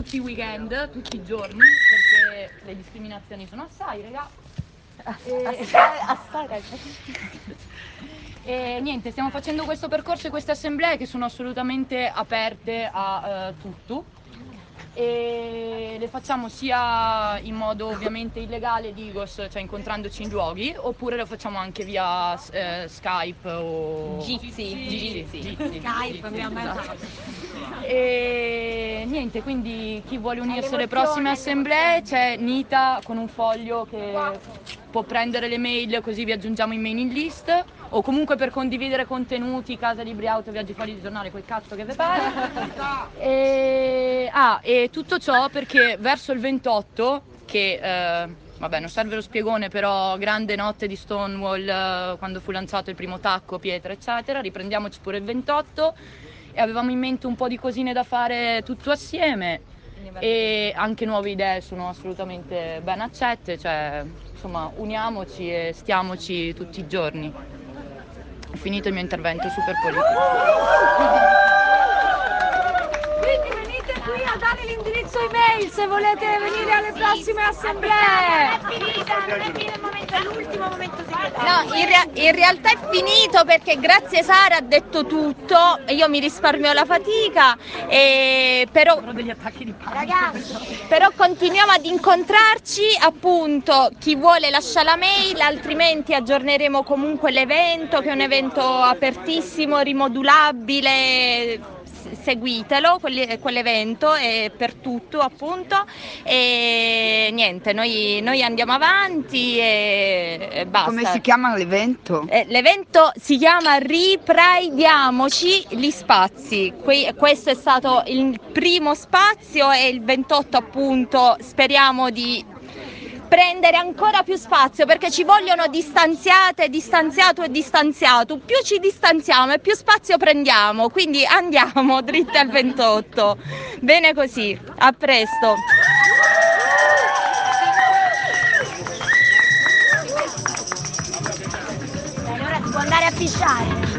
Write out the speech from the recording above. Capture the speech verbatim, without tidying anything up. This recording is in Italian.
tutti i weekend, tutti i giorni, perché le discriminazioni sono assai, raga. E... assai, raga. E niente, stiamo facendo questo percorso e queste assemblee che sono assolutamente aperte a uh, tutto. E le facciamo sia in modo ovviamente illegale, Digos, cioè incontrandoci in luoghi, oppure lo facciamo anche via eh, Skype o Jitsi, Jitsi, Skype abbiamo esatto. E niente, quindi chi vuole unirsi alle prossime assemblee c'è Nita con un foglio che può prendere le mail, così vi aggiungiamo in mailing list, o comunque per condividere contenuti, casa, libri, auto, viaggi fuori di giornale, quel cazzo che vi pare. e... Ah, e tutto ciò perché verso il ventotto, che eh, vabbè non serve lo spiegone, però grande notte di Stonewall, eh, quando fu lanciato il primo tacco, pietra eccetera, riprendiamoci pure il ventotto e avevamo in mente un po' di cosine da fare tutto assieme e anche nuove idee sono assolutamente ben accette, cioè insomma uniamoci e stiamoci tutti i giorni. Ho finito il mio intervento super politico. Quindi venite qui a dare l'indirizzo email se volete venire alle prossime assemblee. Non è finita, non è finito il momento, è l'ultimo momento segreto. No, in, rea in realtà è finito perché grazie Sara ha detto tutto, io mi risparmio la fatica, e però, degli attacchi di panico. Ragazzi, però continuiamo ad incontrarci, appunto chi vuole lascia la mail, altrimenti aggiorneremo comunque l'evento che è un evento apertissimo, rimodulabile. Seguitelo, quell'evento è per tutto appunto e niente, noi, noi andiamo avanti e, e basta. Come si chiama l'evento? Eh, l'evento si chiama Ripraidiamoci gli spazi. Que questo è stato il primo spazio e il ventotto appunto speriamo di prendere ancora più spazio perché ci vogliono distanziate, distanziato e distanziato. Più ci distanziamo e più spazio prendiamo, quindi andiamo dritte al ventotto. Bene così, a presto. allora si può andare a pisciare.